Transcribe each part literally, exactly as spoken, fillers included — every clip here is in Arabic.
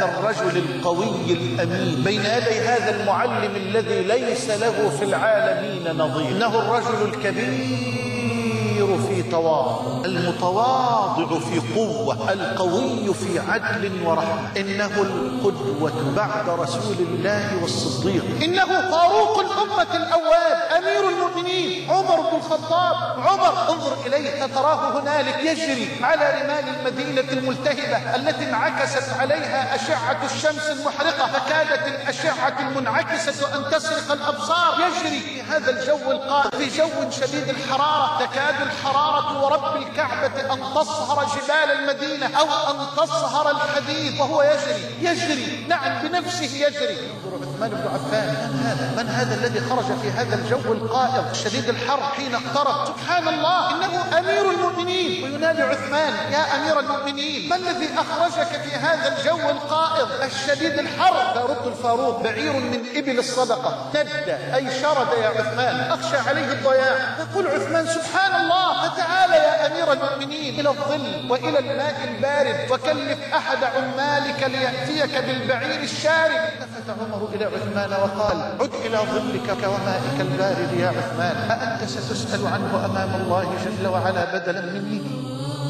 هذا الرجل القوي الأمين بين يدي هذا المعلم الذي ليس له في العالمين نظير. إنه الرجل الكبير في تواضع، المتواضع في قوة، القوي في عدل ورحمة. إنه القدوة بعد رسول الله والصديق. إنه فاروق الأمة الأواب، أمير المؤمنين عمر بن الخطاب. عمر انظر إليه، تراه هنالك يجري على رمال المدينة الملتهبة التي انعكست عليها أشعة الشمس المحرقة، فكادت الأشعة المنعكسة أن تسرق الأبصار. يجري في هذا الجو القارس، في جو شديد الحرارة، تكاد الحرارة ورب الكعبة أن تصهر جبال المدينة أو أن تصهر الحديد، وهو يجري يجري نعم بنفسه يجري. انظروا عثمان بن عفان، من هذا؟ من هذا الذي خرج في هذا الجو القائض شديد الحر حين اقترب؟ سبحان الله، إنه أمير المؤمنين. وينادي عثمان: يا أمير المؤمنين، ما الذي أخرجك في هذا الجو القائض الشديد الحر؟ فيرد الفاروق: بعير من إبل الصدقة ند أي شرد يا عثمان، أخشى عليه الضياع. يقول عثمان: سبحان الله، فتعالى يا أمير المؤمنين إلى الظل وإلى الماء البارد، وكلف أحد عمالك ليأتيك بالبعير الشارد. التفت عمر إلى عثمان وقال: عد إلى ظلك ومائك البارد يا عثمان، أأنت ستسأل عنه أمام الله جل وعلا بدلا مني؟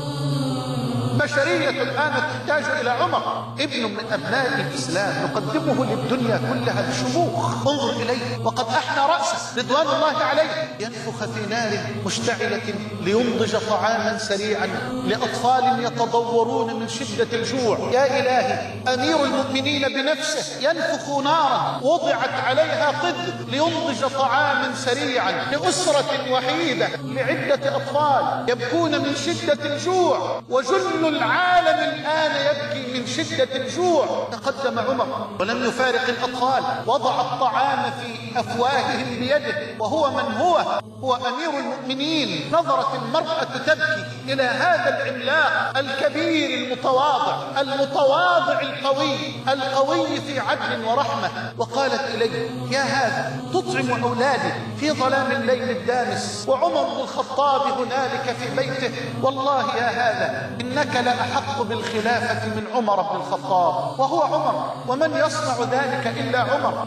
بشرية الآن تحتاج إلى عمر، ابن من أبناء الإسلام نقدمه للدنيا كلها بشموخ. انظر إليه وقد أحنى رأسه رضوان الله عليه، ينفخ في نار مشتعلة لينضج طعاما سريعا لأطفال يتضورون من شدة الجوع. يا إلهي، أمير المؤمنين بنفسه ينفخ نارا وضعت عليها قدر لينضج طعاما سريعا لأسرة وحيدة لعدة أطفال يبكون من شدة الجوع، وجل العالم الآن يبكي من شدة الجوع. تقدم عمر ولم يفارق الأطفال، وضع الطعام في أفواههم بيده، وهو من هو؟ هو أمير المؤمنين. نظرت المرأة تبكي إلى هذا العملاق الكبير المتواضع، المتواضع القوي، القوي في عدل ورحمة، وقالت إليه: يا هذا تطعم أولادي في ظلام الليل الدامس، وعمر بن الخطاب هنالك في بيته. والله يا هذا إنك لأحق بالخلافة من عمر بن الخطاب، وهو عمر، ومن يصنع ذلك إلا عمر.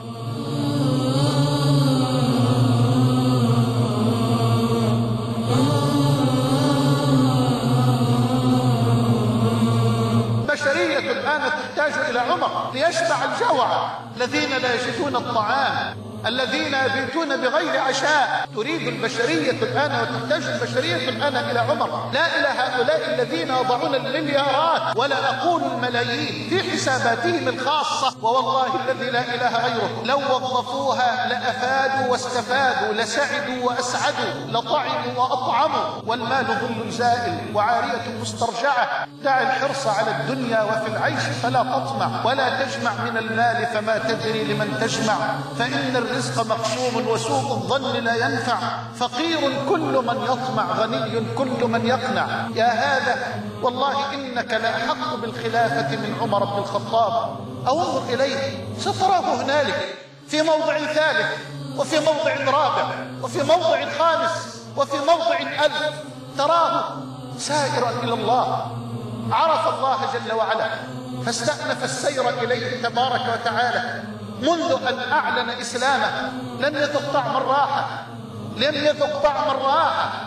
بشرية الآن تحتاج إلى عمر ليشبع الجوع الذين لا يجدون الطعام، الذين يبيتون بغير عشاء. تريد البشرية الآن وتحتاج البشرية الآن إلى عمر، لا إلى هؤلاء الذين يضعون المليارات ولا أقول الملايين في حساباتهم الخاصة، ووالله الذي لا إله غيره لو وظفوها لأفادوا واستفادوا، لسعدوا وأسعدوا، لطعموا وأطعموا. والمال ظل زائل وعارية مسترجعة. دع الحرص على الدنيا وفي العيش فلا تطمع، ولا تجمع من المال فما تدري لمن تجمع، فإن الرزق مقسوم وسوء الظن لا ينفع، فقير كل من يطمع، غني كل من يقنع. يا هذا والله إنك لأحق بالخلافة من عمر بن الخطاب. أو انظر إليه، ستراه هنالك في موضع ثالث، وفي موضع رابع، وفي موضع خامس، وفي موضع ألف. تراه سائرا إلى الله، عرف الله جل وعلا فاستأنف السير إليه تبارك وتعالى. منذ أن أعلن إسلامه لم يذق طعم الراحة، لم يذق طعم الراحة